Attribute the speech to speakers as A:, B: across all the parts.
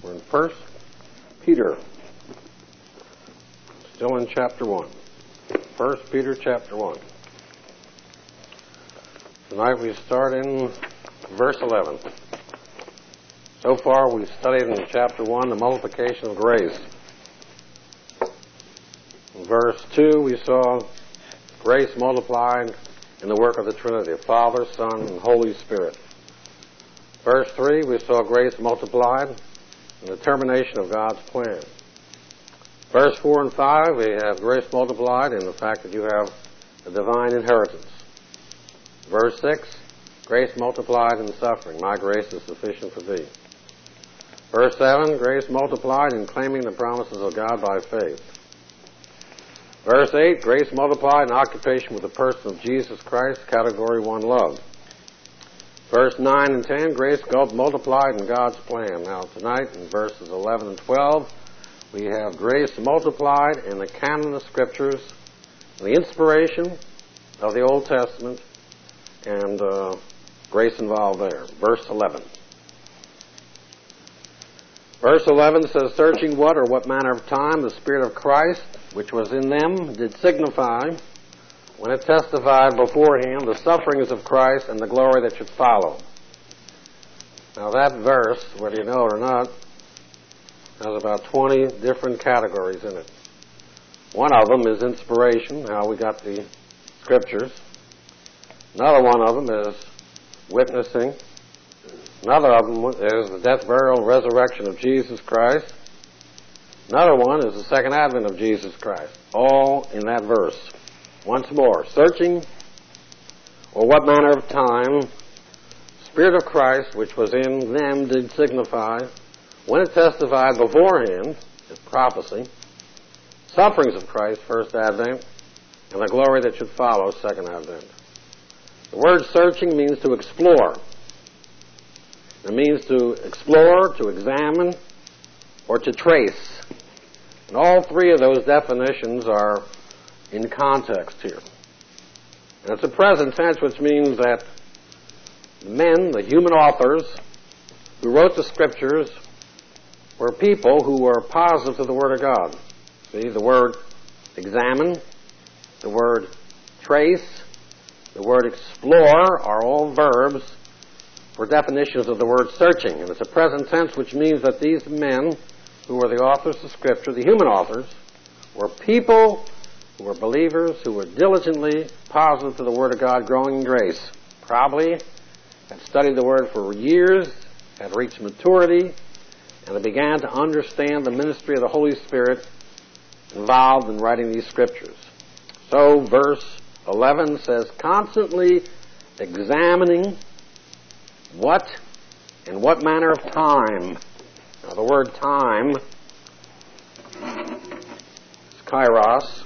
A: We're in 1 Peter, still in chapter 1. 1 Peter chapter 1. Tonight we start in verse 11. So far we've studied in chapter 1 the multiplication of grace. In verse 2 we saw grace multiplied in the work of the Trinity, Father, Son, and Holy Spirit. Verse 3 we saw grace multiplied in the termination of God's plan. Verse 4 and 5 we have grace multiplied in the fact that you have a divine inheritance. Verse 6, grace multiplied in suffering. My grace is sufficient for thee. Verse 7, grace multiplied in claiming the promises of God by faith. Verse 8, grace multiplied in occupation with the person of Jesus Christ, category 1, love. Verse 9 and 10, grace multiplied in God's plan. Now tonight in verses 11 and 12, we have grace multiplied in the canon of Scriptures, the inspiration of the Old Testament, and grace involved there. Verse 11. Verse 11 says, searching what or what manner of time the Spirit of Christ, which was in them, did signify, when it testified beforehand the sufferings of Christ and the glory that should follow. Now that verse, whether you know it or not, has about 20 different categories in it. One of them is inspiration, how we got the Scriptures. Another one of them is witnessing. Another of them is the death, burial, and resurrection of Jesus Christ. Another one is the second advent of Jesus Christ. All in that verse. Once more, searching or what manner of time Spirit of Christ, which was in them, did signify, when it testified beforehand, as prophecy, sufferings of Christ, first advent, and the glory that should follow, second advent. The word searching means to explore. It means to explore, to examine, or to trace. And all three of those definitions are in context here. And it's a present tense, which means that men, the human authors, who wrote the Scriptures, were people who were positive to the Word of God. See, the word examine, the word trace, the word explore are all verbs for definitions of the word searching. And it's a present tense, which means that these men, who were the authors of Scripture, the human authors, were people who were believers, who were diligently positive to the Word of God, growing in grace. Probably had studied the Word for years, had reached maturity, and they began to understand the ministry of the Holy Spirit involved in writing these Scriptures. So verse 11 says, constantly examining what and what manner of time. Now the word time is kairos,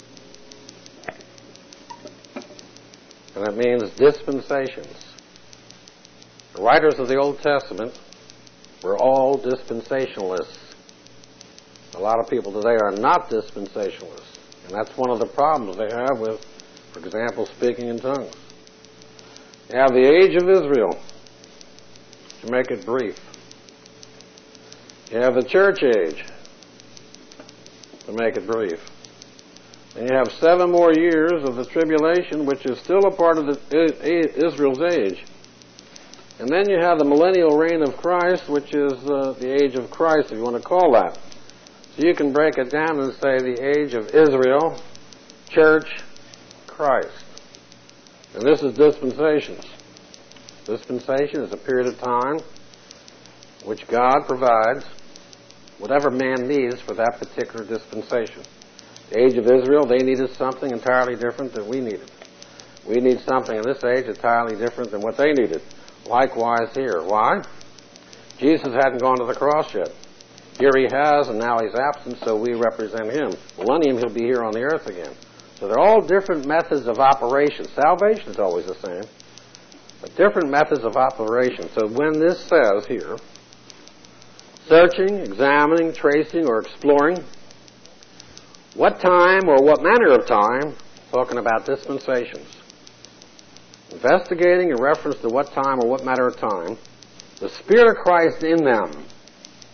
A: and it means dispensations. The writers of the Old Testament were all dispensationalists. A lot of people today are not dispensationalists, and that's one of the problems they have with, for example, speaking in tongues. You have the age of Israel, to make it brief. You have the church age, to make it brief. And you have 7 more years of the tribulation, which is still a part of Israel's age. And then you have the millennial reign of Christ, which is the age of Christ, if you want to call that. So you can break it down and say the age of Israel, church, Christ. And this is dispensations. Dispensation is a period of time which God provides whatever man needs for that particular dispensation. The age of Israel, they needed something entirely different than we needed. We need something in this age entirely different than what they needed. Likewise here. Why? Jesus hadn't gone to the cross yet. Here he has, and now he's absent, so we represent him. Millennium, he'll be here on the earth again. So they're all different methods of operation. Salvation is always the same, but different methods of operation. So when this says here, searching, examining, tracing, or exploring, what time or what manner of time, talking about dispensations, investigating in reference to what time or what matter of time, the Spirit of Christ in them, the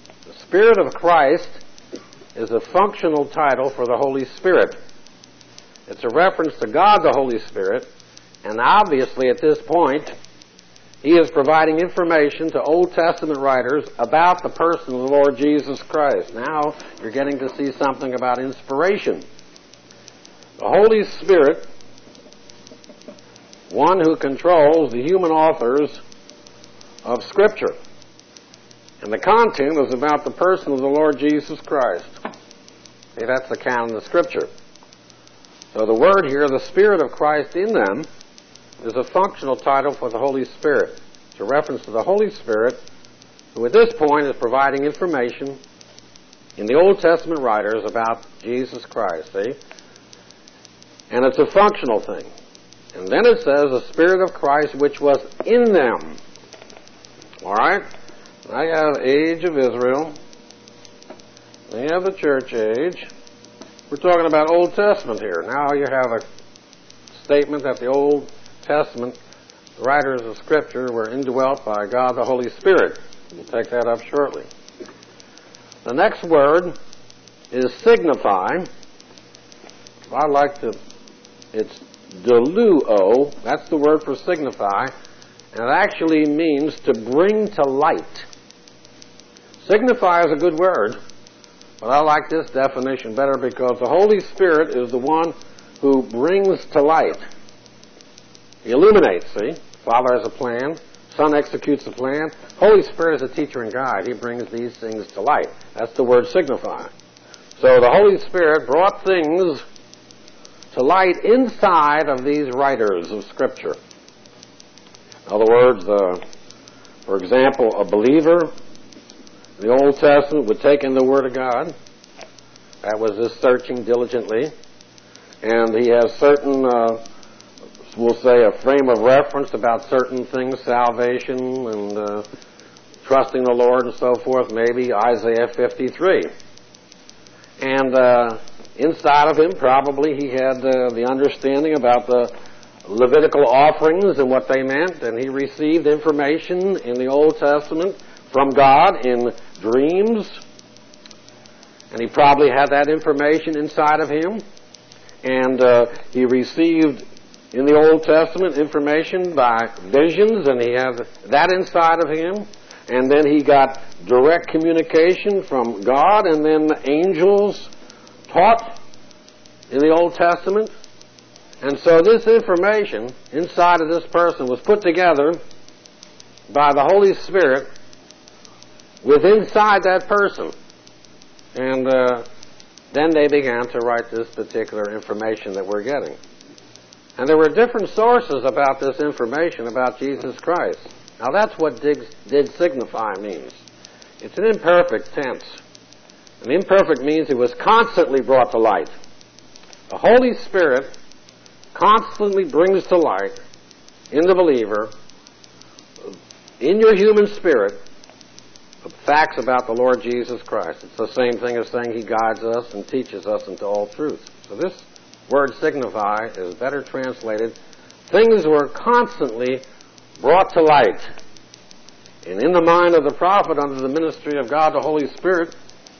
A: Spirit of Christ is a functional title for the Holy Spirit. It's a reference to God the Holy Spirit, and obviously at this point, he is providing information to Old Testament writers about the person of the Lord Jesus Christ. Now you're getting to see something about inspiration. The Holy Spirit, one who controls the human authors of Scripture. And the content is about the person of the Lord Jesus Christ. See, that's the canon of Scripture. So the word here, the Spirit of Christ in them, is a functional title for the Holy Spirit. It's a reference to the Holy Spirit, who at this point is providing information in the Old Testament writers about Jesus Christ, see? And it's a functional thing. And then it says, the Spirit of Christ which was in them. All right? I have age of Israel. We have the church age. We're talking about Old Testament here. Now you have a statement that the Old Testament writers of Scripture were indwelt by God the Holy Spirit. We'll take that up shortly. The next word is signify. I'd like to, it's deluo. That's the word for signify. And it actually means to bring to light. Signify is a good word, but I like this definition better because the Holy Spirit is the one who brings to light. He illuminates, see? Father has a plan. Son executes the plan. Holy Spirit is a teacher and guide. He brings these things to light. That's the word signify. So the Holy Spirit brought things to light inside of these writers of Scripture. In other words, for example, a believer in the Old Testament would take in the Word of God. That was his searching diligently. And he has certain, we'll say, a frame of reference about certain things, salvation and trusting the Lord and so forth, maybe Isaiah 53. And inside of him, probably he had the understanding about the Levitical offerings and what they meant, and he received information in the Old Testament from God in dreams, and he probably had that information inside of him, and he received in the Old Testament information by visions, and he had that inside of him, and then he got direct communication from God, and then the angels taught in the Old Testament. And so this information inside of this person was put together by the Holy Spirit with inside that person. And then they began to write this particular information that we're getting. And there were different sources about this information about Jesus Christ. Now that's what did signify means. It's an imperfect tense. An imperfect means it was constantly brought to light. The Holy Spirit constantly brings to light in the believer, in your human spirit, facts about the Lord Jesus Christ. It's the same thing as saying He guides us and teaches us into all truth. So this word signify is better translated, things were constantly brought to light. And in the mind of the prophet under the ministry of God the Holy Spirit,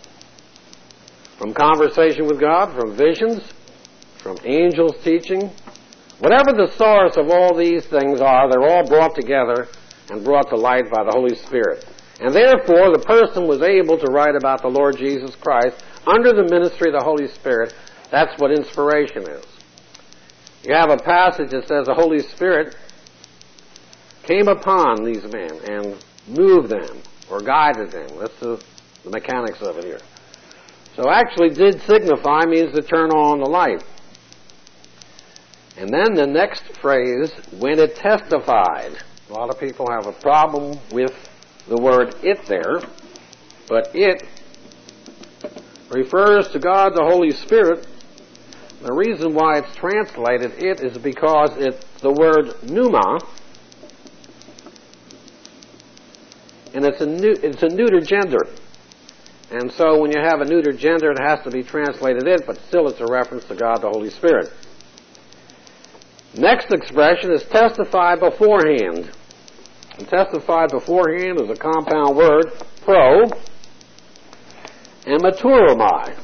A: from conversation with God, from visions, from angels teaching, whatever the source of all these things are, they're all brought together and brought to light by the Holy Spirit. And therefore, the person was able to write about the Lord Jesus Christ under the ministry of the Holy Spirit. That's what inspiration is. You have a passage that says the Holy Spirit came upon these men and moved them or guided them. That's the mechanics of it here. So actually, did signify means to turn on the light. And then the next phrase, when it testified. A lot of people have a problem with the word it there, but it refers to God the Holy Spirit. The reason why it's translated it is because it's the word pneuma, and it's a neuter gender. And so when you have a neuter gender, it has to be translated it, but still it's a reference to God the Holy Spirit. Next expression is testify beforehand. And testified beforehand is a compound word, pro, Amaturomai.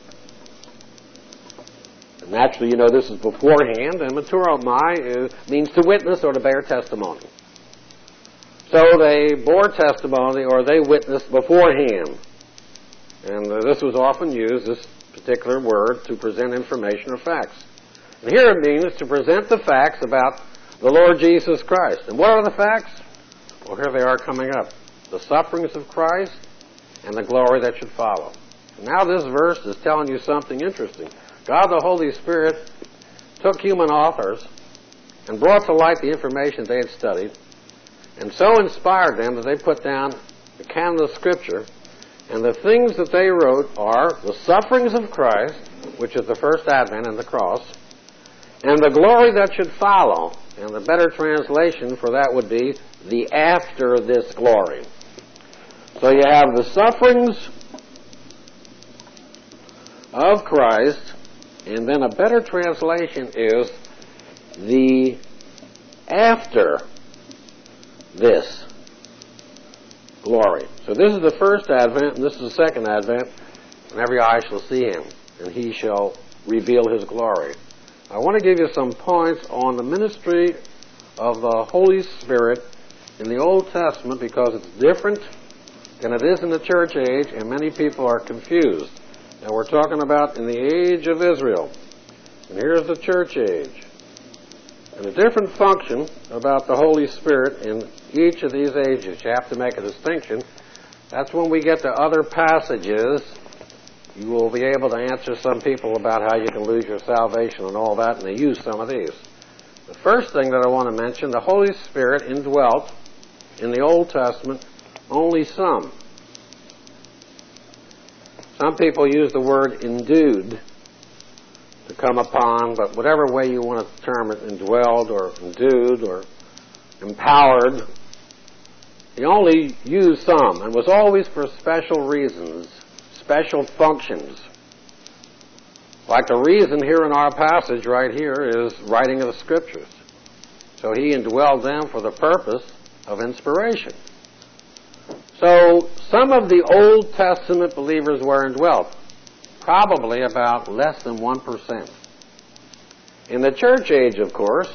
A: And naturally, you know this is beforehand. Amaturomai means to witness or to bear testimony. So they bore testimony or they witnessed beforehand. And this was often used, this particular word, to present information or facts. And here it means to present the facts about the Lord Jesus Christ. And what are the facts? Well, here they are coming up. The sufferings of Christ and the glory that should follow. And now this verse is telling you something interesting. God the Holy Spirit took human authors and brought to light the information they had studied, and so inspired them that they put down the canon of Scripture, and the things that they wrote are the sufferings of Christ, which is the first advent and the cross, and the glory that should follow. And the better translation for that would be the after this glory. So you have the sufferings of Christ, and then a better translation is the after this glory. So this is the first advent, and this is the second advent, and every eye shall see him, and he shall reveal his glory. I want to give you some points on the ministry of the Holy Spirit in the Old Testament because it's different than it is in the church age, and many people are confused. Now we're talking about in the age of Israel, and here's the church age. And a different function about the Holy Spirit in each of these ages. You have to make a distinction. That's when we get to other passages. You will be able to answer some people about how you can lose your salvation and all that, and they use some of these. The first thing that I want to mention, the Holy Spirit indwelt in the Old Testament only some. Some people use the word endued to come upon, but whatever way you want to term it, indwelled or endued or empowered, he only used some, and was always for special reasons, special functions. Like the reason here in our passage right here is writing of the Scriptures. So he indwelled them for the purpose of inspiration. So some of the Old Testament believers were indwelt, probably about less than 1%. In the church age, of course,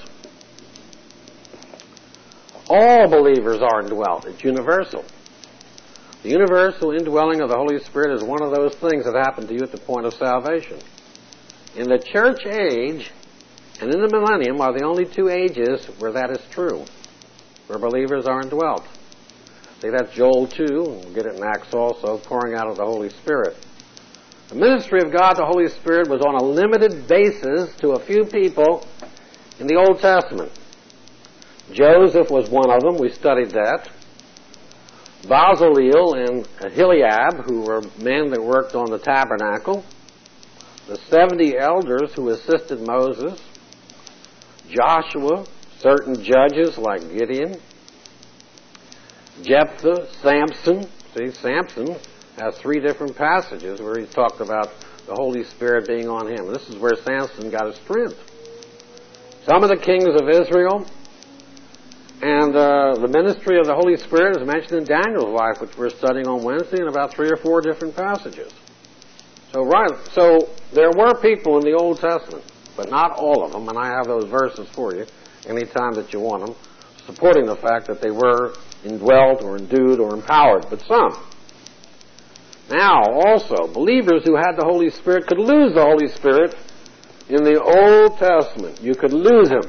A: all believers are indwelt. It's universal. The universal indwelling of the Holy Spirit is one of those things that happen to you at the point of salvation. In the church age and in the millennium are the only two ages where that is true, where believers are indwelt. See, that's Joel 2, and we'll get it in Acts also, pouring out of the Holy Spirit. The ministry of God, the Holy Spirit, was on a limited basis to a few people in the Old Testament. Joseph was one of them. We studied that. Bezaleel and Aholiab, who were men that worked on the tabernacle. The 70 elders who assisted Moses. Joshua, certain judges like Gideon. Jephthah, Samson. See, Samson has 3 different passages where he's talked about the Holy Spirit being on him. This is where Samson got his strength. Some of the kings of Israel, and the ministry of the Holy Spirit is mentioned in Daniel's life, which we're studying on Wednesday, in about 3 or 4 different passages. So there were people in the Old Testament, but not all of them, and I have those verses for you anytime that you want them, supporting the fact that they were indwelt or endued or empowered, but some. Now, also, believers who had the Holy Spirit could lose the Holy Spirit in the Old Testament. You could lose him.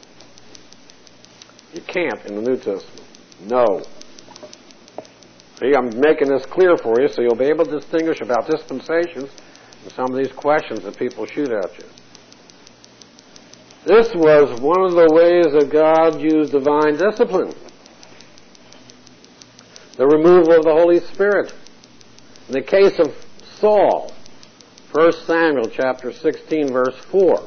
A: You can't in the New Testament. No. See, I'm making this clear for you so you'll be able to distinguish about dispensations and some of these questions that people shoot at you. This was one of the ways that God used divine discipline. The removal of the Holy Spirit. In the case of Saul, 1 Samuel chapter 16, verse 4.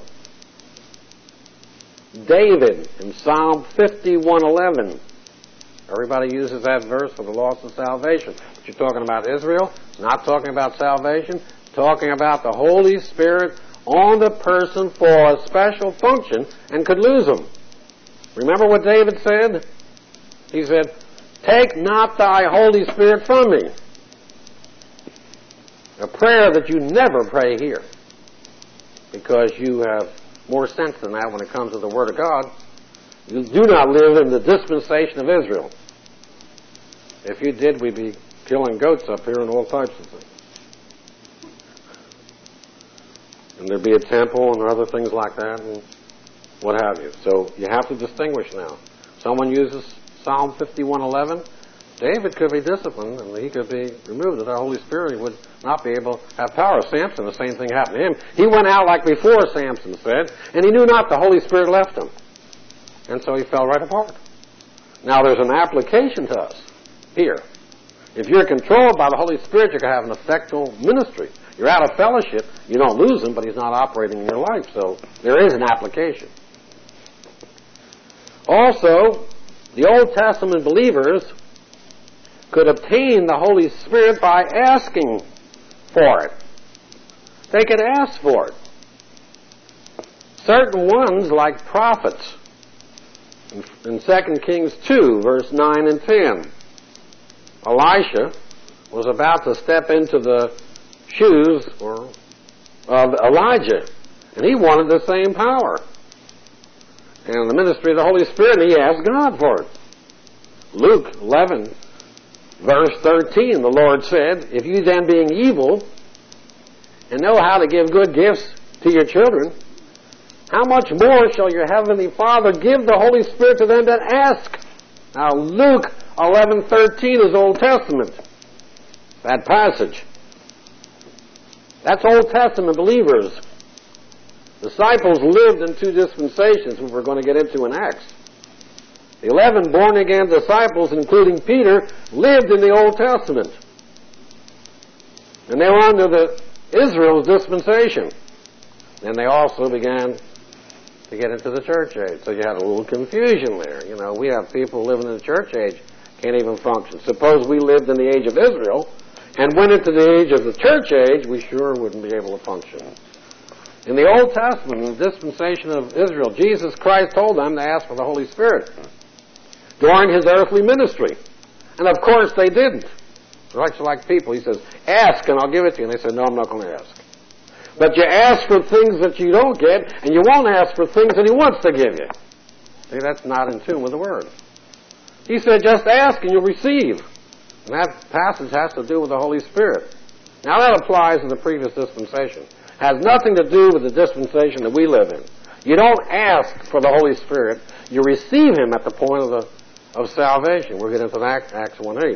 A: David in Psalm 51:11. Everybody uses that verse for the loss of salvation. But you're talking about Israel. It's not talking about salvation. It's talking about the Holy Spirit on the person for a special function and could lose him. Remember what David said? He said, "Take not thy Holy Spirit from me." A prayer that you never pray here, because you have more sense than that when it comes to the Word of God. You do not live in the dispensation of Israel. If you did, we'd be killing goats up here and all types of things. And there'd be a temple and other things like that and what have you. So you have to distinguish now. Someone uses Psalm 51:11. David could be disciplined and he could be removed of the Holy Spirit. He would not be able to have power. Samson, the same thing happened to him. He went out like before, Samson said, and he knew not the Holy Spirit left him. And so he fell right apart. Now there's an application to us here. If you're controlled by the Holy Spirit, you can have an effectual ministry. You're out of fellowship, you don't lose him, but he's not operating in your life. So there is an application. Also, the Old Testament believers could obtain the Holy Spirit by asking for it. They could ask for it. Certain ones, like prophets, in 2 Kings 2, verse 9 and 10, Elisha was about to step into the shoes of Elijah, and he wanted the same power and the ministry of the Holy Spirit, and he asked God for it. Luke 11, verse 13, the Lord said, "If you then, being evil, and know how to give good gifts to your children, how much more shall your heavenly Father give the Holy Spirit to them that ask?" Now, Luke 11:13 is Old Testament. That passage. That's Old Testament believers. Disciples lived in two dispensations, which we're going to get into in Acts. The 11 born-again disciples, including Peter, lived in the Old Testament. And they were under the Israel's dispensation. And they also began to get into the church age. So you had a little confusion there. You know, we have people living in the church age, can't even function. Suppose we lived in the age of Israel and went into the age of the church age, we sure wouldn't be able to function. In the Old Testament, in the dispensation of Israel, Jesus Christ told them to ask for the Holy Spirit during his earthly ministry. And of course they didn't. Like people, he says, "Ask and I'll give it to you." And they said, "No, I'm not going to ask." But you ask for things that you don't get, and you won't ask for things that he wants to give you. See, that's not in tune with the Word. He said, just ask and you'll receive. And that passage has to do with the Holy Spirit. Now that applies to the previous dispensation. It has nothing to do with the dispensation that we live in. You don't ask for the Holy Spirit. You receive him at the point of salvation. We'll get into that, Acts 1:8.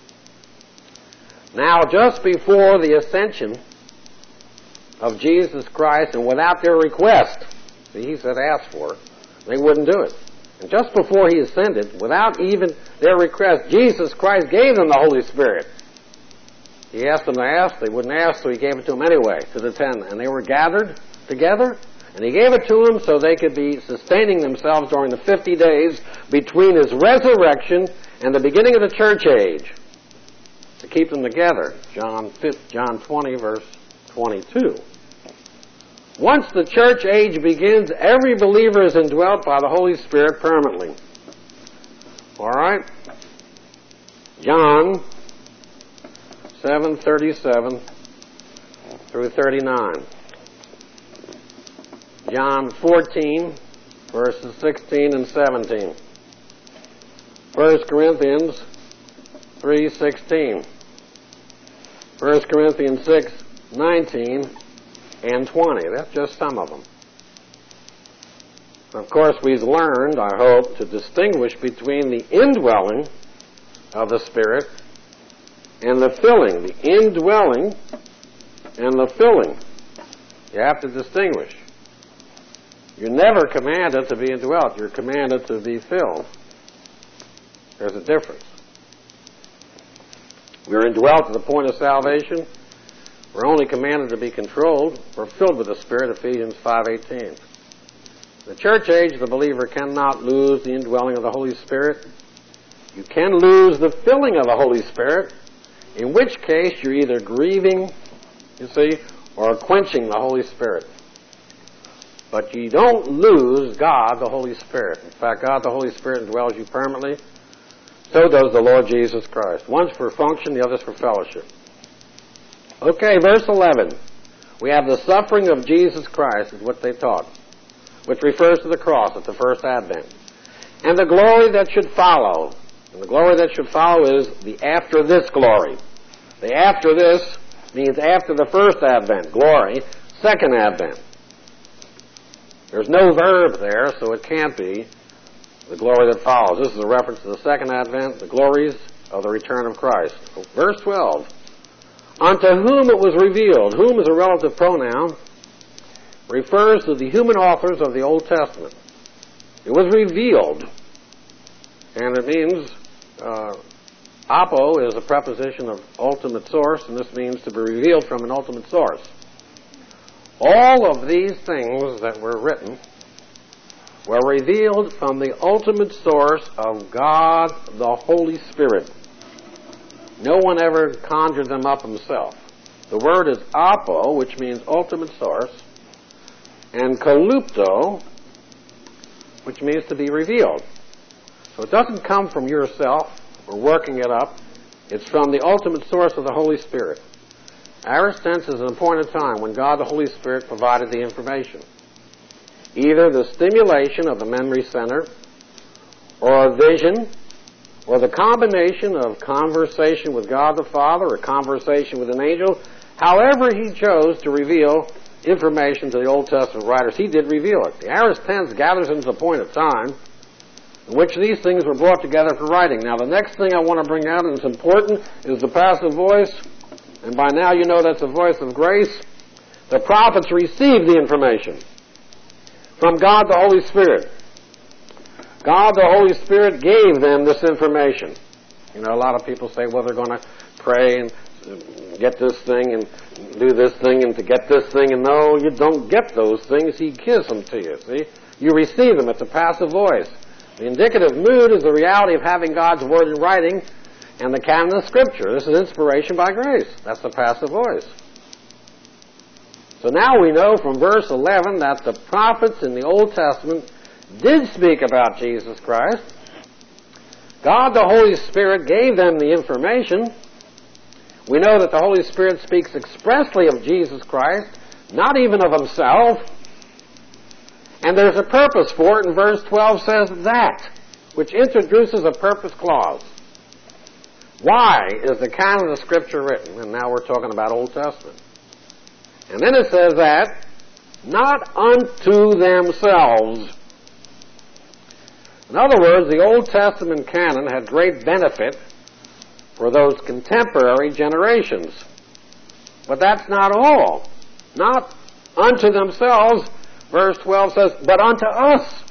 A: Now, just before the ascension of Jesus Christ, and without their request, see, he said ask for it, they wouldn't do it. And just before he ascended, without even their request, Jesus Christ gave them the Holy Spirit. He asked them to ask, they wouldn't ask, so he gave it to them anyway, to the 10. And they were gathered together, and he gave it to them so they could be sustaining themselves during the 50 days between his resurrection and the beginning of the church age, to keep them together. John 20, verse 22. Once the church age begins, every believer is indwelt by the Holy Spirit permanently. All right? John 7:37 through 39. John 14, verses 16 and 17. 1 Corinthians 3:16. 1 Corinthians 6:19 and 20. That's just some of them. Of course, we've learned, I hope, to distinguish between the indwelling of the Spirit and the filling. The indwelling and the filling. You have to distinguish. You're never commanded to be indwelt. You're commanded to be filled. There's a difference. We're indwelt at the point of salvation. We're only commanded to be controlled. We're filled with the Spirit, Ephesians 5:18. The church age, the believer cannot lose the indwelling of the Holy Spirit. You can lose the filling of the Holy Spirit, in which case you're either grieving, you see, or quenching the Holy Spirit. But you don't lose God, the Holy Spirit. In fact, God, the Holy Spirit, indwells you permanently. So does the Lord Jesus Christ. One's for function, the other's for fellowship. Okay, verse 11. We have the suffering of Jesus Christ, is what they taught, which refers to the cross at the first advent. And the glory that should follow. And the glory that should follow is the after this glory. The after this means after the first advent, glory, second advent. There's no verb there, so it can't be the glory that follows. This is a reference to the second advent, the glories of the return of Christ. Verse 12. Unto whom it was revealed. Whom is a relative pronoun. Refers to the human authors of the Old Testament. It was revealed. And it means, apo is a preposition of ultimate source, and this means to be revealed from an ultimate source. All of these things that were written were revealed from the ultimate source of God, the Holy Spirit. No one ever conjured them up himself. The word is apo, which means ultimate source, and kalupto, which means to be revealed. So it doesn't come from yourself or working it up. It's from the ultimate source of the Holy Spirit. Aorist tense is an appointed time when God the Holy Spirit provided the information. Either the stimulation of the memory center, or a vision, or the combination of conversation with God the Father or conversation with an angel. However he chose to reveal information to the Old Testament writers, he did reveal it. The aorist tense gathers into the point of time in which these things were brought together for writing. Now the next thing I want to bring out, and it's important, is the passive voice. And by now you know that's the voice of grace. The prophets received the information from God the Holy Spirit. God the Holy Spirit gave them this information. You know, a lot of people say, well, they're going to pray and get this thing and do this thing and to get this thing. And no, you don't get those things. He gives them to you, see? You receive them. It's a passive voice. The indicative mood is the reality of having God's Word in writing and the canon of Scripture. This is inspiration by grace. That's the passive voice. So now we know from verse 11 that the prophets in the Old Testament did speak about Jesus Christ. God the Holy Spirit gave them the information. We know that the Holy Spirit speaks expressly of Jesus Christ, not even of himself. And there's a purpose for it, and verse 12 says that, which introduces a purpose clause. Why is the canon of Scripture written? And now we're talking about Old Testament. And then it says that, not unto themselves. In other words, the Old Testament canon had great benefit for those contemporary generations. But that's not all. Not unto themselves, verse 12 says, but unto us.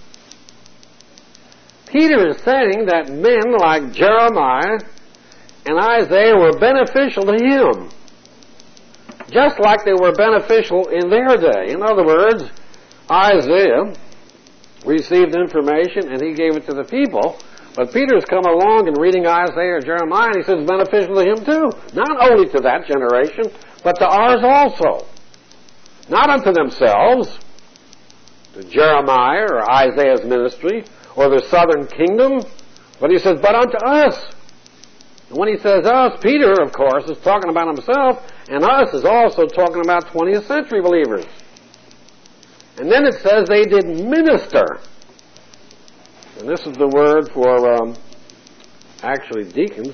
A: Peter is saying that men like Jeremiah and Isaiah were beneficial to him, just like they were beneficial in their day. In other words, Isaiah received information and he gave it to the people, but Peter's come along and reading Isaiah or Jeremiah, and he says it's beneficial to him too. Not only to that generation, but to ours also. Not unto themselves, to Jeremiah or Isaiah's ministry, or the southern kingdom, but he says, but unto us. And when he says us, Peter, of course, is talking about himself, and us is also talking about 20th century believers. And then it says they did minister. And this is the word for, actually deacons,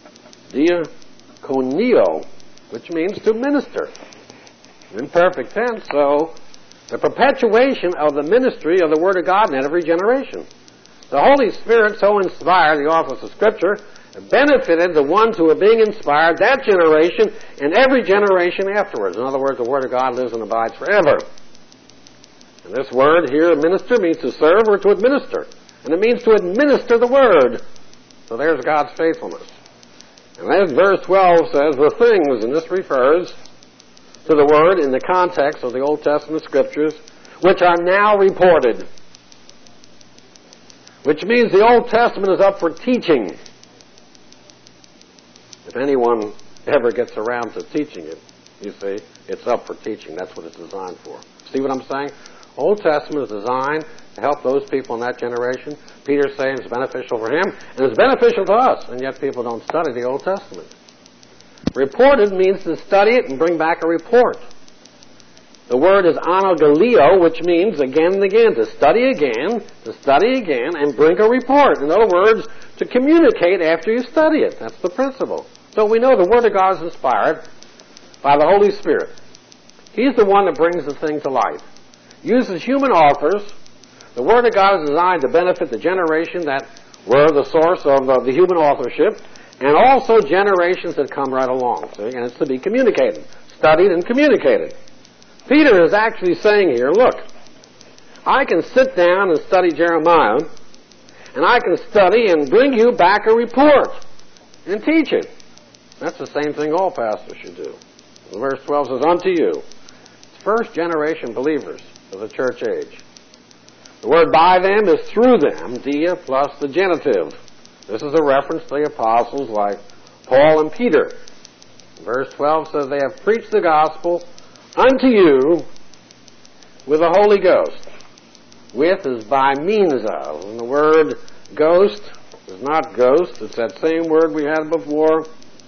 A: diakonio, which means to minister. In perfect tense, so the perpetuation of the ministry of the Word of God in every generation. The Holy Spirit so inspired the office of Scripture, benefited the ones who were being inspired, that generation, and every generation afterwards. In other words, the Word of God lives and abides forever. And this word here, minister, means to serve or to administer. And it means to administer the Word. So there's God's faithfulness. And then verse 12 says, the things, and this refers to the Word in the context of the Old Testament Scriptures, which are now reported. Which means the Old Testament is up for teaching. If anyone ever gets around to teaching it, you see, it's up for teaching. That's what it's designed for. See what I'm saying? Old Testament is designed to help those people in that generation. Peter's saying it's beneficial for him, and it's beneficial to us, and yet people don't study the Old Testament. Reported means to study it and bring back a report. The word is anogaleo, which means again and again, to study again, and bring a report. In other words, to communicate after you study it. That's the principle. So we know the Word of God is inspired by the Holy Spirit. He's the one that brings the thing to life. Uses human authors. The Word of God is designed to benefit the generation that were the source of the human authorship, and also generations that come right along. See? And it's to be communicated, studied and communicated. Peter is actually saying here, look, I can sit down and study Jeremiah, and I can study and bring you back a report and teach it. That's the same thing all pastors should do. Verse 12 says, unto you, first generation believers of the church age. The word by them is through them, dia plus the genitive. This is a reference to the apostles like Paul and Peter. Verse 12 says, they have preached the gospel unto you with the Holy Ghost. With is by means of. And the word ghost is not ghost. It's that same word we had before.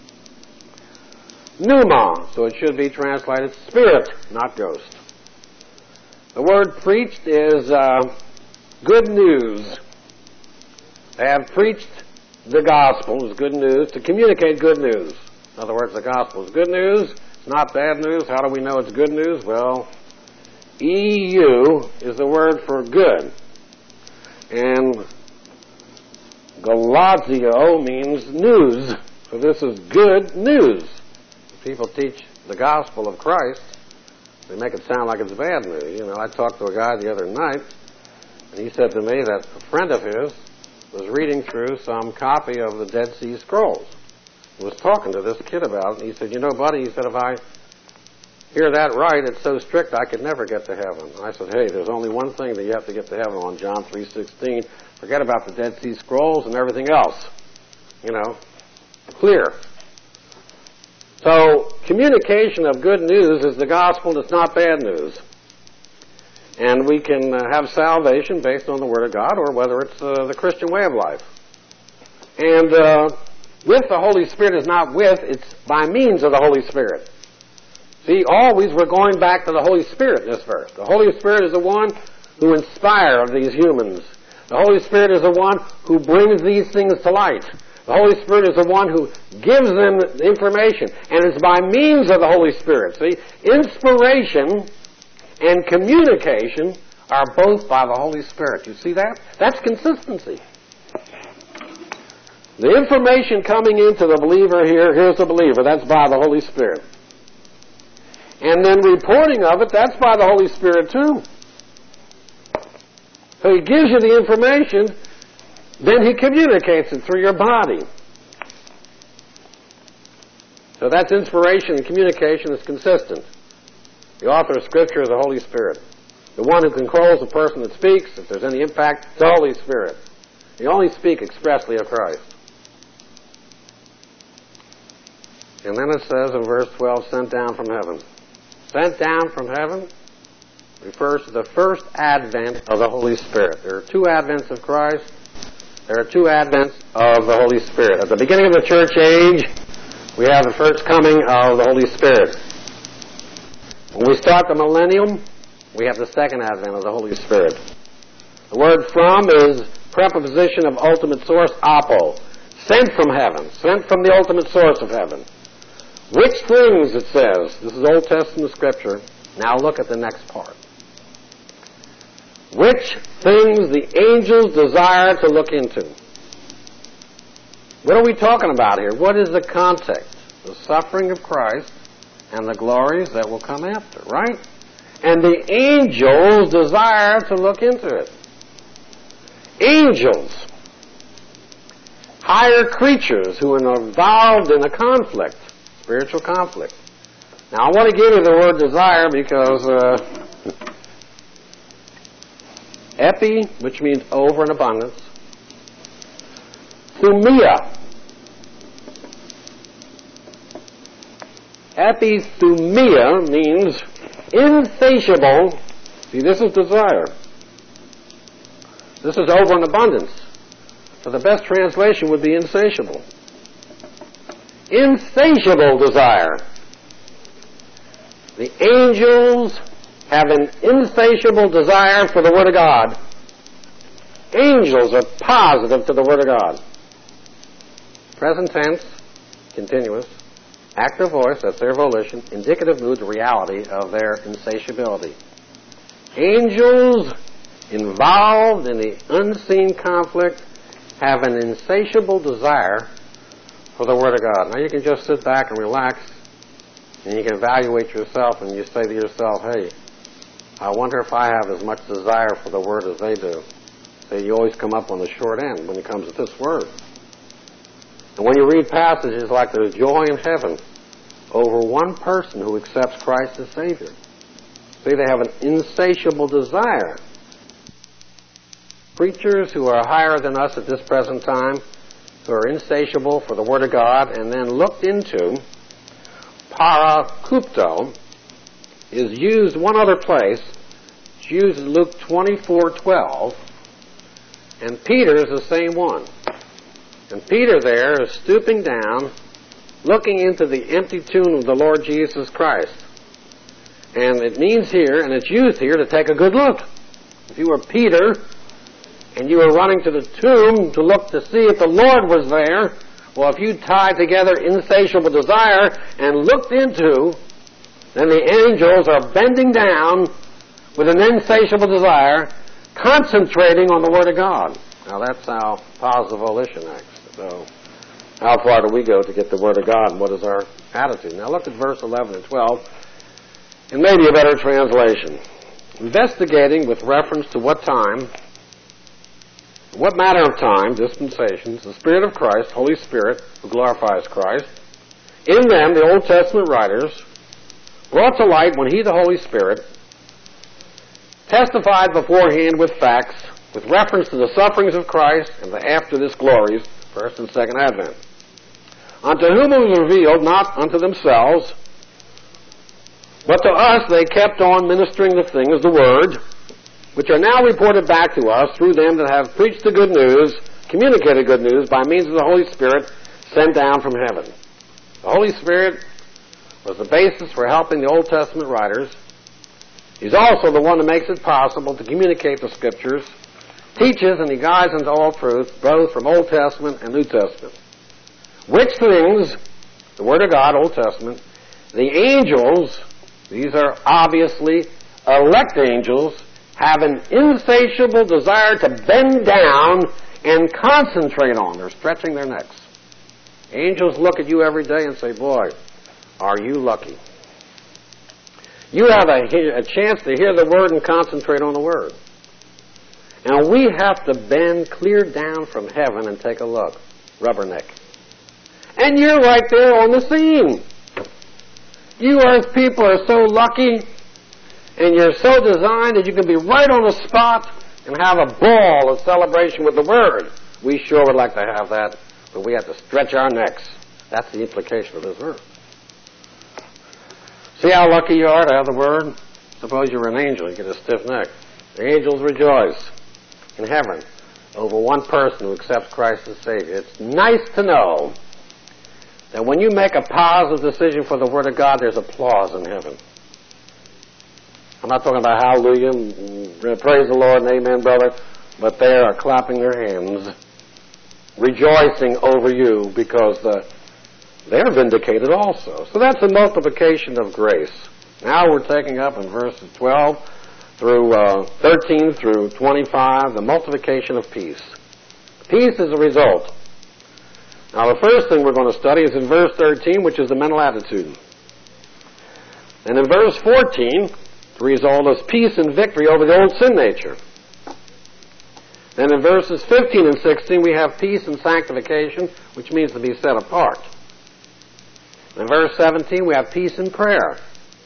A: Pneuma. So it should be translated spirit, not ghost. The word preached is good news. They have preached the gospel is good news, to communicate good news. In other words, the gospel is good news. It's not bad news. How do we know it's good news? Well, EU is the word for good. And galatio means news. So this is good news. People teach the gospel of Christ. They make it sound like it's bad news. You know, I talked to a guy the other night, and he said to me that a friend of his was reading through some copy of the Dead Sea Scrolls. He was talking to this kid about it, and he said, you know, buddy, he said, if I hear that right, it's so strict I could never get to heaven. I said, hey, there's only one thing that you have to get to heaven on, John 3:16. Forget about the Dead Sea Scrolls and everything else. You know, clear. So, communication of good news is the gospel. It's not bad news. And we can have salvation based on the Word of God, or whether it's the Christian way of life. And with the Holy Spirit is not with, it's by means of the Holy Spirit. See, always we're going back to the Holy Spirit in this verse. The Holy Spirit is the one who inspired these humans. The Holy Spirit is the one who brings these things to light. The Holy Spirit is the one who gives them the information. And it's by means of the Holy Spirit. See, inspiration and communication are both by the Holy Spirit. You see that? That's consistency. The information coming into the believer here, here's the believer, that's by the Holy Spirit. And then reporting of it, that's by the Holy Spirit too. So He gives you the information, then He communicates it through your body. So that's inspiration and communication is consistent. The author of Scripture is the Holy Spirit. The one who controls the person that speaks, if there's any impact, it's the Holy Spirit. You only speak expressly of Christ. And then it says in verse 12, sent down from heaven. Sent down from heaven refers to the first advent of the Holy Spirit. There are two advents of Christ. There are two advents of the Holy Spirit. At the beginning of the church age, we have the first coming of the Holy Spirit. When we start the millennium, we have the second advent of the Holy Spirit. The word from is preposition of ultimate source, apo. Sent from heaven. Sent from the ultimate source of heaven. Which things, it says, this is Old Testament Scripture. Now look at the next part. Which things the angels desire to look into. What are we talking about here? What is the context? The suffering of Christ and the glories that will come after, right? And the angels desire to look into it. Angels. Higher creatures who are involved in a conflict. Spiritual conflict. Now I want to give you the word desire because epi, which means over in abundance. Thumia. Epithumia means insatiable. See, this is desire. This is over in abundance. So the best translation would be insatiable. insatiable desire. The angels have an insatiable desire for the Word of God. Angels are positive to the Word of God. Present tense, continuous, active voice, that's their volition, indicative mood, the reality of their insatiability. Angels involved in the unseen conflict have an insatiable desire for the Word of God. Now you can just sit back and relax, and you can evaluate yourself, and you say to yourself, hey, I wonder if I have as much desire for the Word as they do. So you always come up on the short end when it comes to this Word. And when you read passages like there's joy in heaven over one person who accepts Christ as Savior. See, they have an insatiable desire. Preachers who are higher than us at this present time, who are insatiable for the Word of God, and then looked into parakupto, is used one other place. It's used in Luke 24:12, and Peter is the same one. And Peter there is stooping down, looking into the empty tomb of the Lord Jesus Christ. And it means here, and it's used here, to take a good look. If you were Peter, and you were running to the tomb to look to see if the Lord was there, well, if you tied together insatiable desire and looked into, then the angels are bending down with an insatiable desire, concentrating on the Word of God. Now that's how positive volition acts. So how far do we go to get the Word of God, and what is our attitude? Now look at verse 11 and 12, and maybe a better translation. Investigating with reference to what time, what matter of time, dispensations, the Spirit of Christ, Holy Spirit, who glorifies Christ, in them, the Old Testament writers, brought to light when He, the Holy Spirit, testified beforehand with facts, with reference to the sufferings of Christ and the after this glories, first and second advent. Unto whom it was revealed, not unto themselves, but to us they kept on ministering the things, the Word, which are now reported back to us through them that have preached the good news, communicated good news by means of the Holy Spirit sent down from heaven. The Holy Spirit was the basis for helping the Old Testament writers. He's also the one that makes it possible to communicate the Scriptures, teaches and He guides into all truth, both from Old Testament and New Testament. Which things, the Word of God, Old Testament, the angels, these are obviously elect angels, have an insatiable desire to bend down and concentrate on. They're stretching their necks. Angels look at you every day and say, boy, are you lucky. You have a chance to hear the Word and concentrate on the Word. Now we have to bend clear down from heaven and take a look. Rubberneck. And you're right there on the scene. You earth people are so lucky, and you're so designed that you can be right on the spot and have a ball of celebration with the Word. We sure would like to have that, but we have to stretch our necks. That's the implication of this verse. See how lucky you are to have the Word? Suppose you were an angel, you get a stiff neck. The angels rejoice in heaven over one person who accepts Christ as Savior. It's nice to know that when you make a positive decision for the Word of God, there's applause in heaven. I'm not talking about hallelujah, praise the Lord, and amen, brother, but they are clapping their hands, rejoicing over you because they're vindicated also. So that's a multiplication of grace. Now we're taking up in verses 12 through 13 through 25, the multiplication of peace. Peace is a result. Now the first thing we're going to study is in verse 13, which is the mental attitude. And in verse 14, the result is peace and victory over the old sin nature. Then in verses 15 and 16, we have peace and sanctification, which means to be set apart. In verse 17, we have peace and prayer.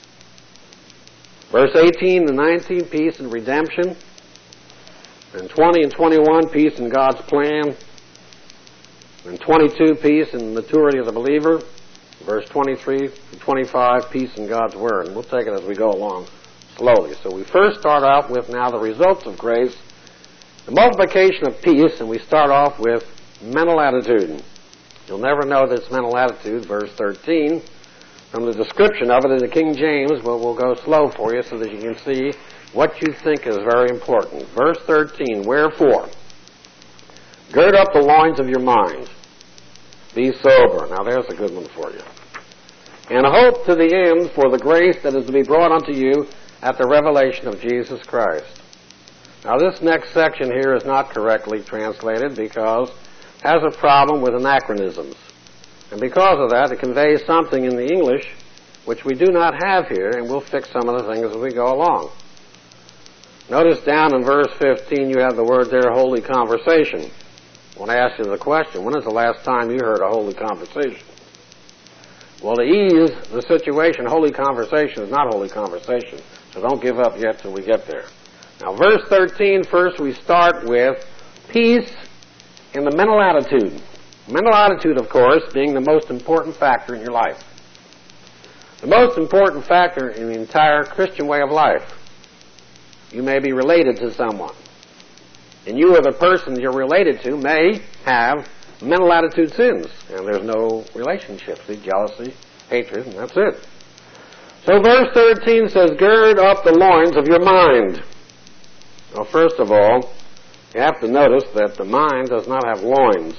A: Verse 18 and 19, peace and redemption. And 20 and 21, peace in God's plan. And 22, peace and maturity of the believer. Verse 23 to 25, peace in God's Word. And we'll take it as we go along slowly. So we first start out with now the results of grace, the multiplication of peace, and we start off with mental attitude. You'll never know this mental attitude, verse 13, from the description of it in the King James, but we'll go slow for you so that you can see what you think is very important. Verse 13, wherefore, gird up the loins of your mind, be sober. Now there's a good one for you. And hope to the end for the grace that is to be brought unto you at the revelation of Jesus Christ. Now this next section here is not correctly translated because it has a problem with anachronisms. And because of that, it conveys something in the English which we do not have here, and we'll fix some of the things as we go along. Notice down in verse 15 you have the word there, holy conversation. I want to ask you the question, when is the last time you heard a holy conversation? Well, to ease the situation, holy conversation is not holy conversation, so don't give up yet till we get there. Now, verse 13, first we start with peace in the mental attitude. Mental attitude, of course, being the most important factor in your life. The most important factor in the entire Christian way of life. You may be related to someone, and you or the person you're related to may have mental attitude sins, and there's no relationship. See, jealousy, hatred, and that's it. So verse 13 says, gird up the loins of your mind. Well, first of all, you have to notice that the mind does not have loins.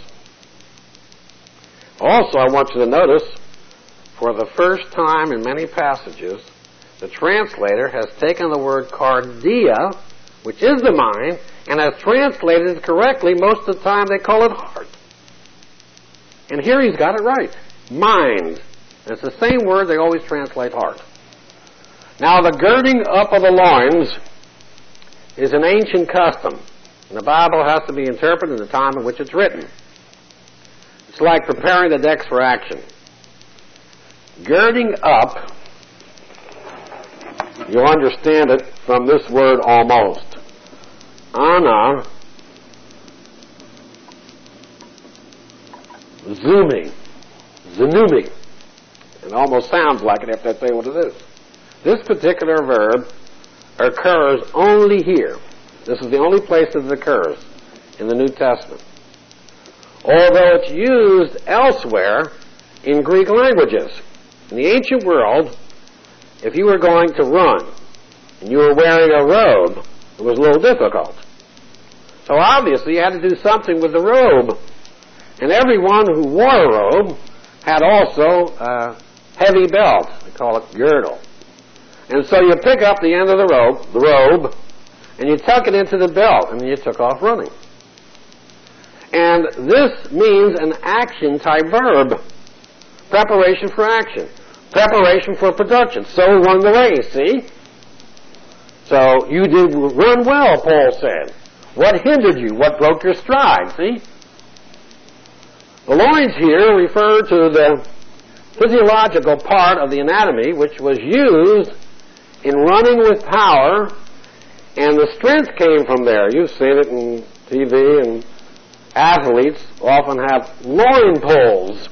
A: Also, I want you to notice, for the first time in many passages, the translator has taken the word cardia, which is the mind, and has translated it correctly. Most of the time they call it heart. And here he's got it right. Mind. And it's the same word they always translate heart. Now, the girding up of the loins is an ancient custom. And the Bible has to be interpreted in the time in which it's written. It's like preparing the decks for action. Girding up, you'll understand it from this word almost. Ana zumi. Zanumi. It almost sounds like it after I say what it is. This particular verb occurs only here. This is the only place that it occurs in the New Testament. Although it's used elsewhere in Greek languages. In the ancient world, if you were going to run and you were wearing a robe, it was a little difficult. So obviously you had to do something with the robe. And everyone who wore a robe had also a heavy belt. They call it girdle. And so you pick up the end of the robe, and you tuck it into the belt, and then you took off running. And this means an action-type verb. Preparation for action. Preparation for production. So run the race, see? So you did run well, Paul said. What hindered you? What broke your stride, see? The loins here refer to the physiological part of the anatomy which was used in running with power, and the strength came from there. You've seen it in TV, and athletes often have loin pulls.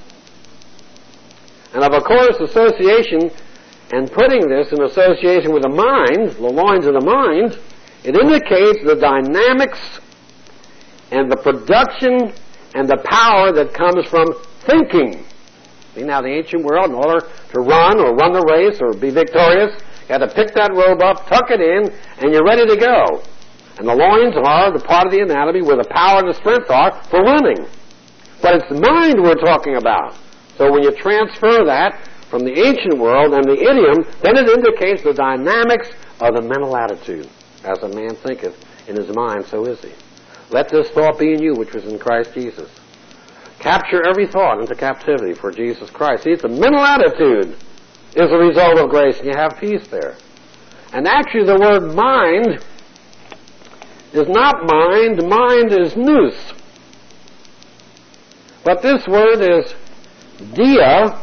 A: And of course, association, and putting this in association with the mind, the loins of the mind, it indicates the dynamics and the production and the power that comes from thinking. See, now the ancient world, in order to run or run the race or be victorious, you had to pick that robe up, tuck it in, and you're ready to go. And the loins are the part of the anatomy where the power and the strength are for running. But it's the mind we're talking about. So when you transfer that from the ancient world and the idiom, then it indicates the dynamics of the mental attitude. As a man thinketh in his mind, so is he. Let this thought be in you, which was in Christ Jesus. Capture every thought into captivity for Jesus Christ. See, it's a mental attitude is a result of grace, and you have peace there. And actually the word mind is not mind. Mind is nous. But this word is dia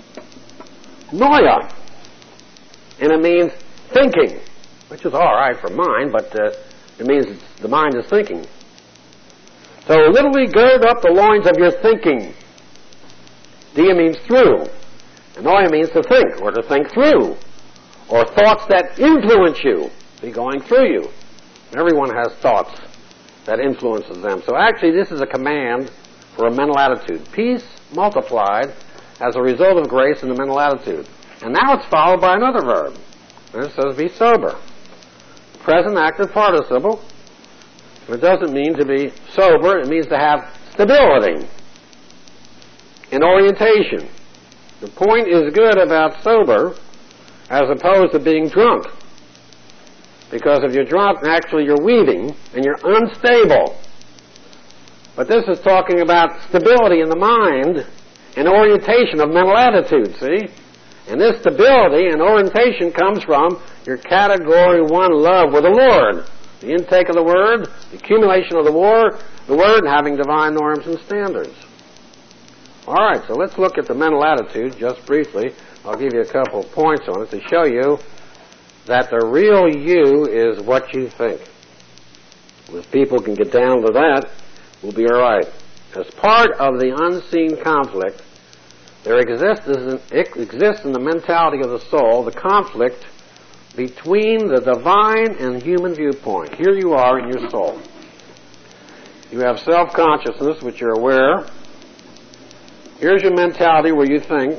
A: noia. And it means thinking, which is all right for mind, but it means the mind is thinking. So literally gird up the loins of your thinking. Dia means through. And noia means to think, or to think through. Or thoughts that influence you. See, going through you. Everyone has thoughts that influences them. So actually this is a command for a mental attitude. Peace multiplied as a result of grace in the mental attitude. And now it's followed by another verb. And it says be sober. Present active participle. It doesn't mean to be sober. It means to have stability and orientation. The point is good about sober as opposed to being drunk. Because if you're drunk, actually you're weaving and you're unstable. But this is talking about stability in the mind and orientation of mental attitude, see? And this stability and orientation comes from your category 1 love with the Lord. The intake of the Word, the accumulation of the Word, and having divine norms and standards. All right, so let's look at the mental attitude just briefly. I'll give you a couple of points on it to show you that the real you is what you think. If people can get down to that, we'll be all right. As part of the unseen conflict, there exists in the mentality of the soul the conflict between the divine and human viewpoint. Here you are in your soul. You have self-consciousness, which you're aware. Here's your mentality where you think.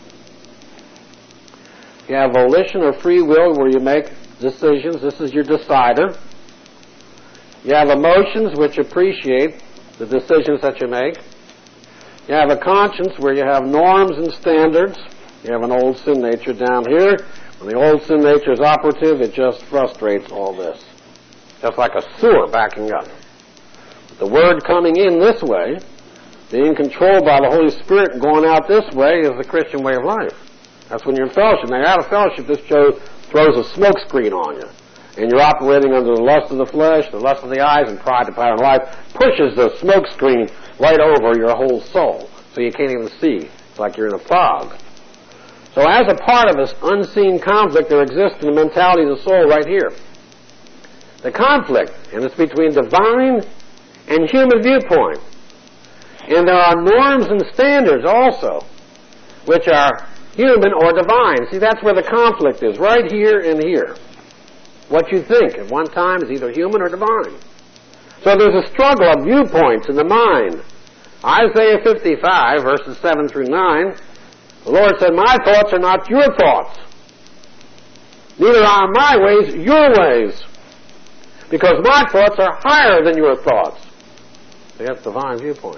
A: You have volition or free will where you make decisions. This is your decider. You have emotions which appreciate the decisions that you make. You have a conscience where you have norms and standards. You have an old sin nature down here. When the old sin nature is operative, it just frustrates all this. Just like a sewer backing up. But the Word coming in this way, being controlled by the Holy Spirit and going out this way is the Christian way of life. That's when you're in fellowship. Now, you're out of fellowship, this throws a smoke screen on you. And you're operating under the lust of the flesh, the lust of the eyes, and pride, the power of life, pushes the smoke screen right over your whole soul. So you can't even see. It's like you're in a fog. So as a part of this unseen conflict, there exists in the mentality of the soul right here. The conflict, and it's between divine and human viewpoint. And there are norms and standards also, which are human or divine. See, that's where the conflict is, right here and here. What you think at one time is either human or divine. So there's a struggle of viewpoints in the mind. Isaiah 55, verses 7 through 9, the Lord said, my thoughts are not your thoughts. Neither are my ways your ways. Because my thoughts are higher than your thoughts. See, that's divine viewpoint.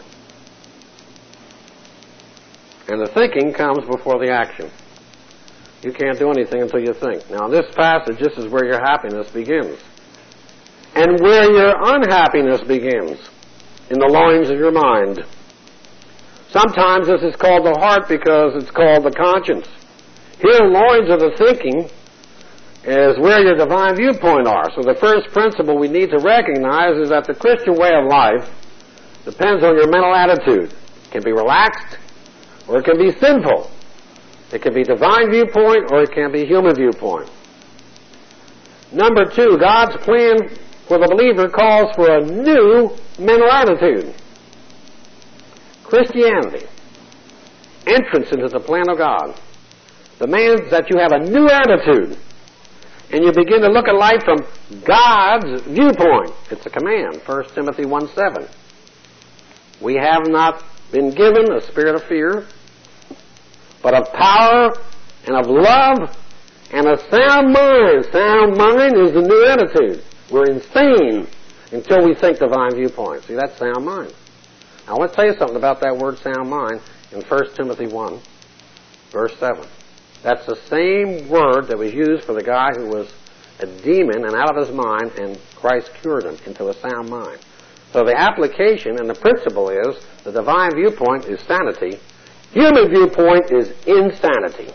A: And the thinking comes before the action. You can't do anything until you think. Now, in this passage, this is where your happiness begins. And where your unhappiness begins, in the loins of your mind. Sometimes this is called the heart because it's called the conscience. Here, loins of the thinking is where your divine viewpoint are. So the first principle we need to recognize is that the Christian way of life depends on your mental attitude. It can be relaxed, or it can be sinful. It can be divine viewpoint, or it can be human viewpoint. Number 2, God's plan for the believer calls for a new mental attitude. Christianity, entrance into the plan of God, demands that you have a new attitude, and you begin to look at life from God's viewpoint. It's a command, 1 Timothy 1:7. We have not been given a spirit of fear, but of power and of love and a sound mind. Sound mind is the new attitude. We're insane until we think divine viewpoint. See, that's sound mind. Now, I want to tell you something about that word sound mind in 1 Timothy 1, verse 7. That's the same word that was used for the guy who was a demon and out of his mind, and Christ cured him into a sound mind. So the application and the principle is the divine viewpoint is sanity. Human viewpoint is insanity.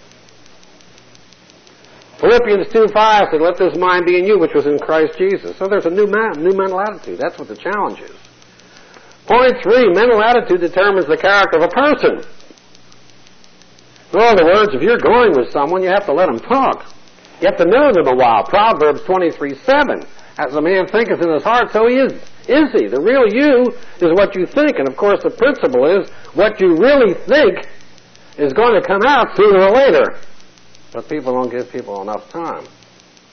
A: Philippians 2:5 said, let this mind be in you, which was in Christ Jesus. So there's a new mental attitude. That's what the challenge is. Point 3, mental attitude determines the character of a person. In other words, if you're going with someone, you have to let them talk. You have to know them a while. Proverbs 23:7, as a man thinketh in his heart, so he is he. The real you is what you think. And of course the principle is what you really think is going to come out sooner or later. But people don't give people enough time.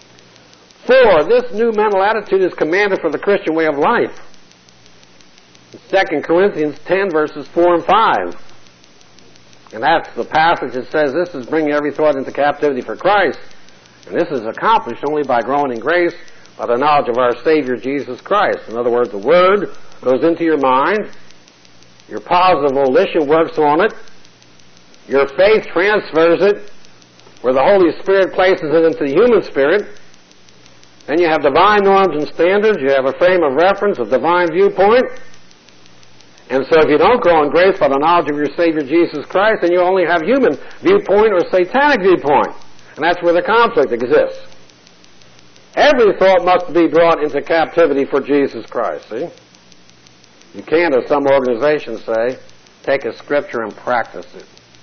A: 4, this new mental attitude is commanded for the Christian way of life. 2 Corinthians 10, verses 4 and 5. And that's the passage that says this is bringing every thought into captivity for Christ. And this is accomplished only by growing in grace, by the knowledge of our Savior, Jesus Christ. In other words, the Word goes into your mind, your positive volition works on it, your faith transfers it, where the Holy Spirit places it into the human spirit. Then you have divine norms and standards, you have a frame of reference, a divine viewpoint. And so if you don't grow in grace by the knowledge of your Savior Jesus Christ, then you only have human viewpoint or satanic viewpoint. And that's where the conflict exists. Every thought must be brought into captivity for Jesus Christ, see? You can't, as some organizations say, take a scripture and practice it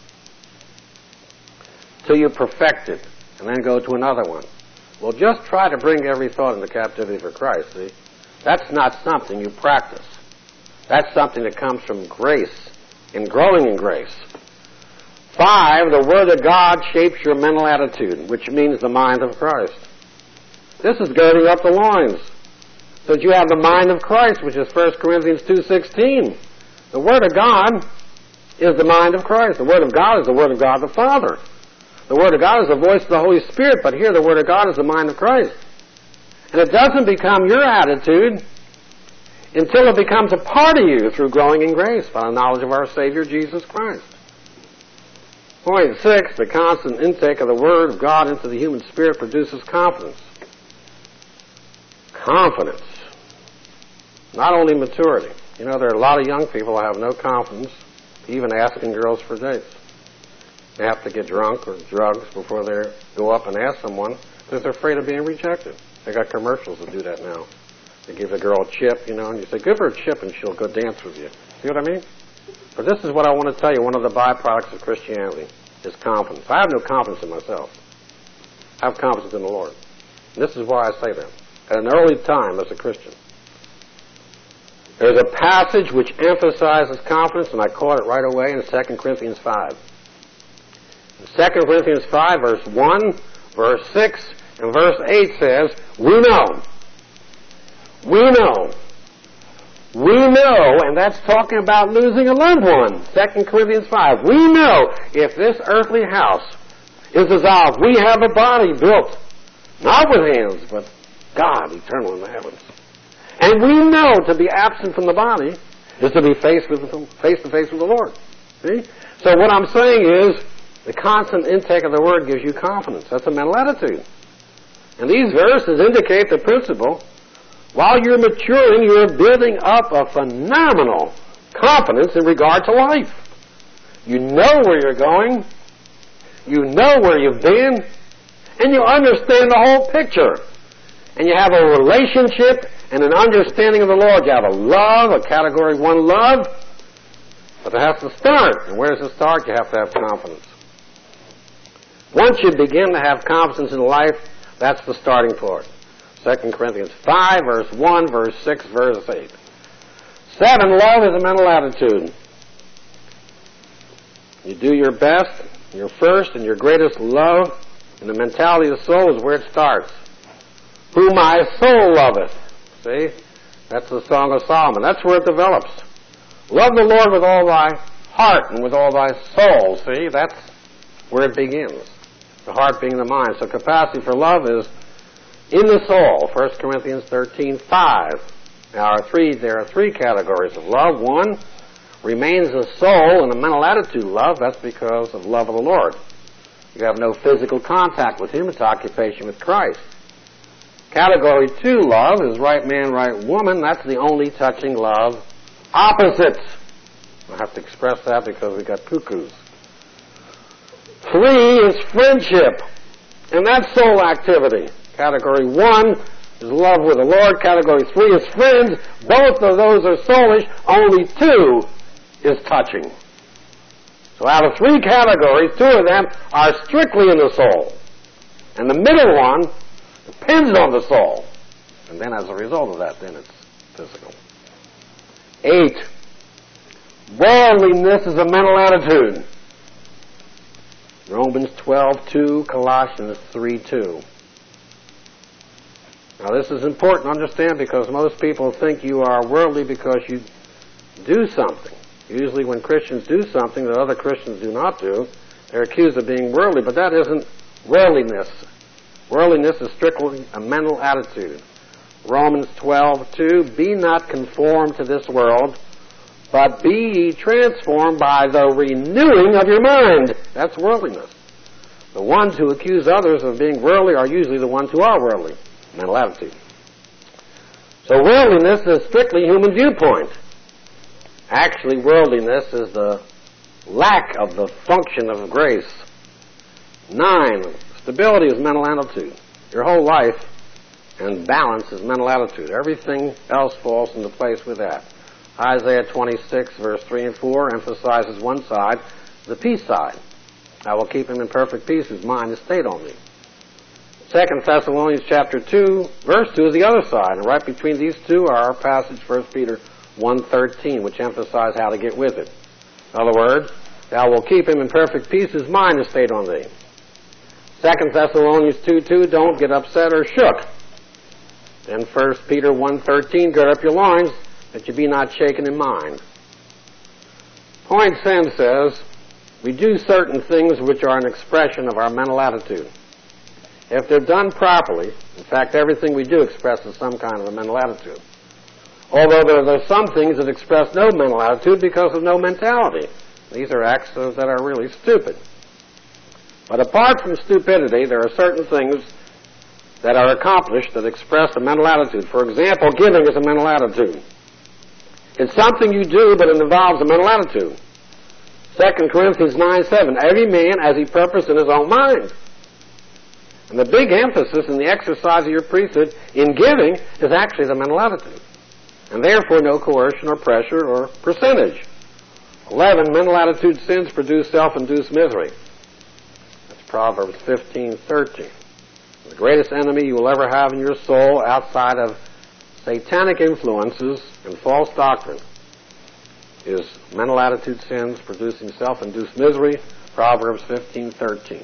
A: till you perfect it, and then go to another one. Well, just try to bring every thought into captivity for Christ, see? That's not something you practice. That's something that comes from grace, and growing in grace. 5, the Word of God shapes your mental attitude, which means the mind of Christ. This is girding up the loins, so that you have the mind of Christ, which is 1 Corinthians 2:16. The Word of God is the mind of Christ. The Word of God is the Word of God the Father. The Word of God is the voice of the Holy Spirit, but here the Word of God is the mind of Christ. And it doesn't become your attitude until it becomes a part of you through growing in grace by the knowledge of our Savior, Jesus Christ. Point 6, the constant intake of the Word of God into the human spirit produces confidence. Confidence. Not only maturity. You know, there are a lot of young people who have no confidence even asking girls for dates. They have to get drunk or drugs before they go up and ask someone because they're afraid of being rejected. They got commercials that do that now. They give a girl a chip, you know, and you say, give her a chip and she'll go dance with you. See what I mean? But this is what I want to tell you. One of the byproducts of Christianity is confidence. I have no confidence in myself. I have confidence in the Lord. And this is why I say that. At an early time as a Christian, there's a passage which emphasizes confidence, and I caught it right away in 2 Corinthians 5. In 2 Corinthians 5, verse 1, verse 6, and verse 8 says, we know, and that's talking about losing a loved one. 2 Corinthians 5. We know if this earthly house is dissolved, we have a body built, not with hands, but God, eternal in the heavens. And we know to be absent from the body is to be face to face with the Lord. See? So what I'm saying is, the constant intake of the Word gives you confidence. That's a mental attitude. And these verses indicate the principle. While you're maturing, you're building up a phenomenal confidence in regard to life. You know where you're going. You know where you've been. And you understand the whole picture. And you have a relationship and an understanding of the Lord. You have a love, a category 1 love. But it has to start. And where does it start? You have to have confidence. Once you begin to have confidence in life, that's the starting point. 2 Corinthians 5, verse 1, verse 6, verse 8. 7, love is a mental attitude. You do your best, your first and your greatest love, and the mentality of the soul is where it starts. Who my soul loveth. See? That's the Song of Solomon. That's where it develops. Love the Lord with all thy heart and with all thy soul. See? That's where it begins. The heart being the mind. So capacity for love is in the soul. 1 Corinthians 13:5. Now there are three categories of love. One remains the soul in a mental attitude love. That's because of love of the Lord. You have no physical contact with Him. It's occupation with Christ. Category 2 love is right man, right woman. That's the only touching love. Opposites. I have to express that because we got cuckoos. 3 is friendship, and that's soul activity. Category 1 is love with the Lord. Category 3 is friends. Both of those are soulish. Only 2 is touching. So out of 3 categories, 2 of them are strictly in the soul. And the middle one depends on the soul. And then as a result of that, then it's physical. 8. Worldliness is a mental attitude. Romans 12:2, Colossians 3:2. Now this is important to understand because most people think you are worldly because you do something. Usually when Christians do something that other Christians do not do, they're accused of being worldly, but that isn't worldliness. Worldliness is strictly a mental attitude. Romans 12:2, be not conformed to this world, but be ye transformed by the renewing of your mind. That's worldliness. The ones who accuse others of being worldly are usually the ones who are worldly. Mental attitude. So worldliness is strictly human viewpoint. Actually, worldliness is the lack of the function of grace. 9, stability is mental attitude. Your whole life and balance is mental attitude. Everything else falls into place with that. Isaiah 26, verse 3 and 4 emphasizes one side, the peace side. I will keep him in perfect peace whose mind is stayed on me. 2 Thessalonians chapter 2, verse 2 is the other side. And right between these two are our passage, 1 Peter 1:13, which emphasizes how to get with it. In other words, thou wilt keep him in perfect peace whose mind is stayed on thee. 2 Thessalonians 2:2, don't get upset or shook. And 1 Peter 1:13, gird up your loins, that you be not shaken in mind. Point 10 says, we do certain things which are an expression of our mental attitude. If they're done properly, in fact, everything we do expresses some kind of a mental attitude. Although there are some things that express no mental attitude because of no mentality. These are acts that are really stupid. But apart from stupidity, there are certain things that are accomplished that express a mental attitude. For example, giving is a mental attitude. It's something you do, but it involves a mental attitude. 2 Corinthians 9:7, every man as he purposed in his own mind. And the big emphasis in the exercise of your priesthood in giving is actually the mental attitude. And therefore no coercion or pressure or percentage. 11, mental attitude sins produce self-induced misery. That's Proverbs 15:13. The greatest enemy you will ever have in your soul outside of satanic influences and false doctrine is mental attitude sins producing self-induced misery, Proverbs 15:13.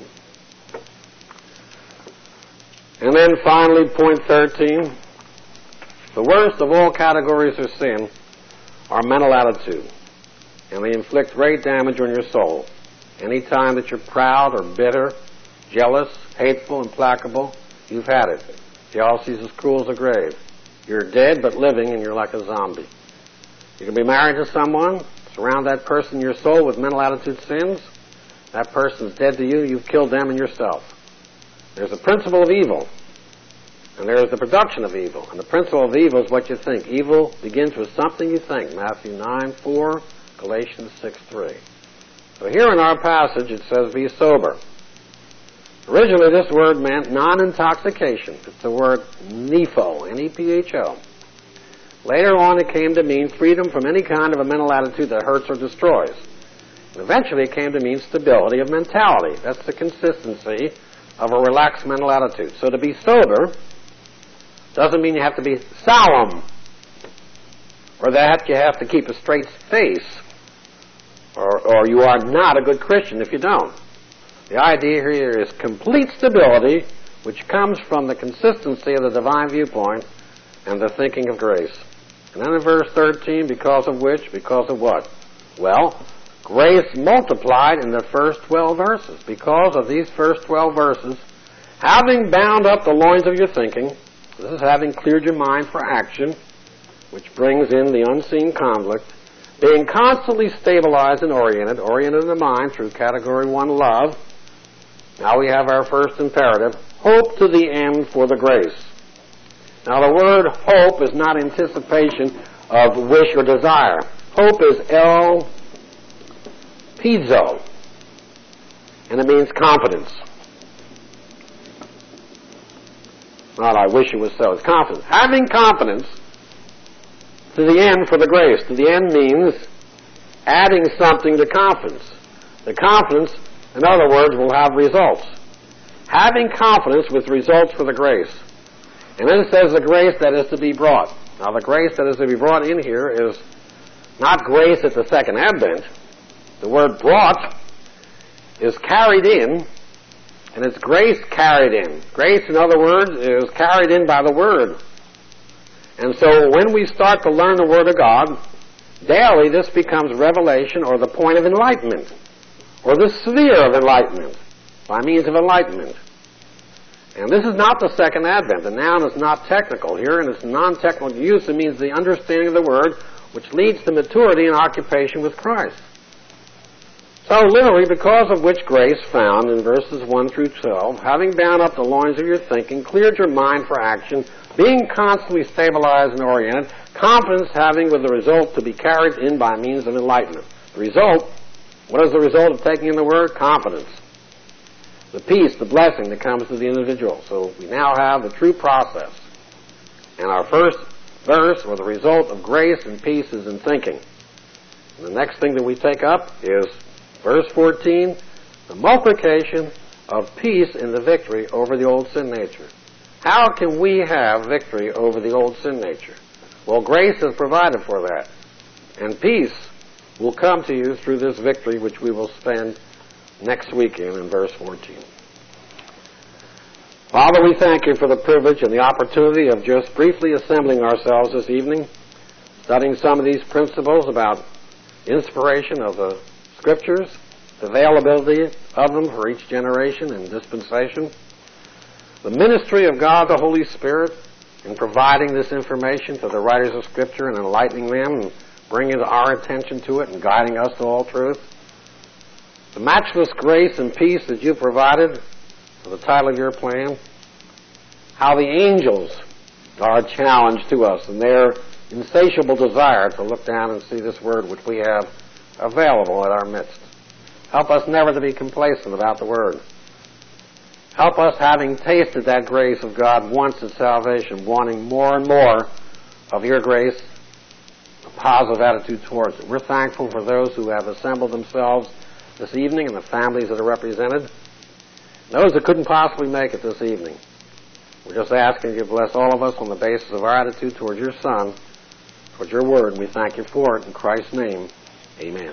A: And then finally, point 13, the worst of all categories of sin are mental attitude, and they inflict great damage on your soul. Any time that you're proud or bitter, jealous, hateful, implacable, you've had it. Jealousy is as cruel as the grave. You're dead but living, and you're like a zombie. You can be married to someone, surround that person in your soul with mental attitude sins. That person's dead to you, you've killed them and yourself. There's a principle of evil, and there is the production of evil. And the principle of evil is what you think. Evil begins with something you think. Matthew 9:4, Galatians 6:3. So here in our passage it says, be sober. Originally this word meant non-intoxication. It's the word nepho, N-E-P-H-O. Later on it came to mean freedom from any kind of a mental attitude that hurts or destroys. And eventually it came to mean stability of mentality. That's the consistency of a relaxed mental attitude. So to be sober doesn't mean you have to be solemn, or that you have to keep a straight face, or you are not a good Christian if you don't. The idea here is complete stability, which comes from the consistency of the divine viewpoint and the thinking of grace. And then in verse 13, because of which, because of what? Well, grace multiplied in the first 12 verses. Because of these first 12 verses, having bound up the loins of your thinking, this is having cleared your mind for action, which brings in the unseen conflict, being constantly stabilized and oriented in the mind through category 1, love. Now we have our first imperative, hope to the end for the grace. Now the word hope is not anticipation of wish or desire. Hope is el-pizo, and it means confidence. Not I wish it was so, it's confidence. Having confidence to the end for the grace. To the end means adding something to confidence. The confidence, in other words, will have results. Having confidence with results for the grace. And then it says the grace that is to be brought. Now the grace that is to be brought in here is not grace at the second advent. The word brought is carried in, and it's grace carried in. Grace, in other words, is carried in by the Word. And so when we start to learn the Word of God, Daily, this becomes revelation or the point of enlightenment, or the sphere of enlightenment, by means of enlightenment. And this is not the second advent. The noun is not technical here, and its non-technical use. It means the understanding of the word, which leads to maturity and occupation with Christ. So literally, because of which grace found in verses 1 through 12, having bound up the loins of your thinking, cleared your mind for action, being constantly stabilized and oriented, confidence having with the result to be carried in by means of enlightenment. The result, what is the result of taking in the word? Confidence. The peace, the blessing that comes to the individual. So we now have the true process. And our first verse, or the result of grace and peace, is in thinking. And the next thing that we take up is verse 14, the multiplication of peace in the victory over the old sin nature. How can we have victory over the old sin nature? Well, grace has provided for that. And peace will come to you through this victory, which we will spend next weekend in verse 14. Father, we thank you for the privilege and the opportunity of just briefly assembling ourselves this evening, studying some of these principles about inspiration of the Scriptures, the availability of them for each generation and dispensation, the ministry of God the Holy Spirit in providing this information to the writers of Scripture and enlightening them and bringing our attention to it and guiding us to all truth, the matchless grace and peace that you provided for the title of your plan, how the angels are a challenge to us and their insatiable desire to look down and see this word which we have available at our midst. Help us never to be complacent about the word. Help us, having tasted that grace of God once at salvation, wanting more and more of your grace, a positive attitude towards it. We're thankful for those who have assembled themselves this evening and the families that are represented. Those that couldn't possibly make it this evening, we're just asking you to bless all of us on the basis of our attitude towards your Son, towards your word. We thank you for it in Christ's name. Amen.